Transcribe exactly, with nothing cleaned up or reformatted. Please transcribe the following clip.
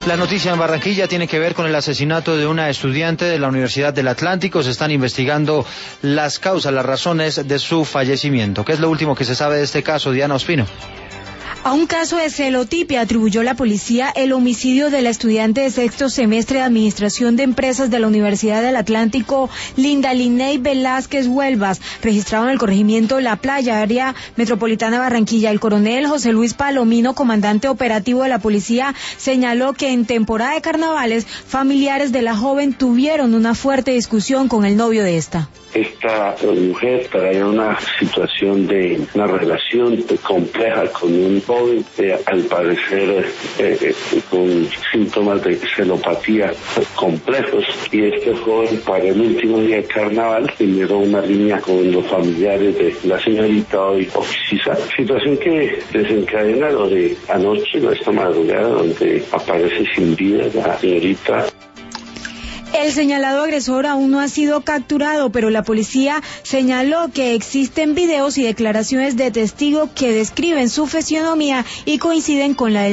La noticia en Barranquilla tiene que ver con el asesinato de una estudiante de la Universidad del Atlántico. Se están investigando las causas, las razones de su fallecimiento. ¿Qué es lo último que se sabe de este caso, Diana Ospino? A un caso de celotipia atribuyó la policía el homicidio de la estudiante de sexto semestre de Administración de Empresas de la Universidad del Atlántico, Linda Linney Velázquez Huelvas, registrado en el corregimiento La Playa, área metropolitana de Barranquilla. El coronel José Luis Palomino, comandante operativo de la policía, señaló que en temporada de carnavales, familiares de la joven tuvieron una fuerte discusión con el novio de esta. Esta mujer traía una situación de una relación compleja con un joven, eh, al parecer eh, eh, con síntomas de celopatía complejos, y este joven para el último día de carnaval generó una línea con los familiares de la señorita hoy Oxisa, situación que desencadena lo de anoche, esta madrugada, donde aparece sin vida la señorita. El señalado agresor aún no ha sido capturado, pero la policía señaló que existen videos y declaraciones de testigos que describen su fisionomía y coinciden con la del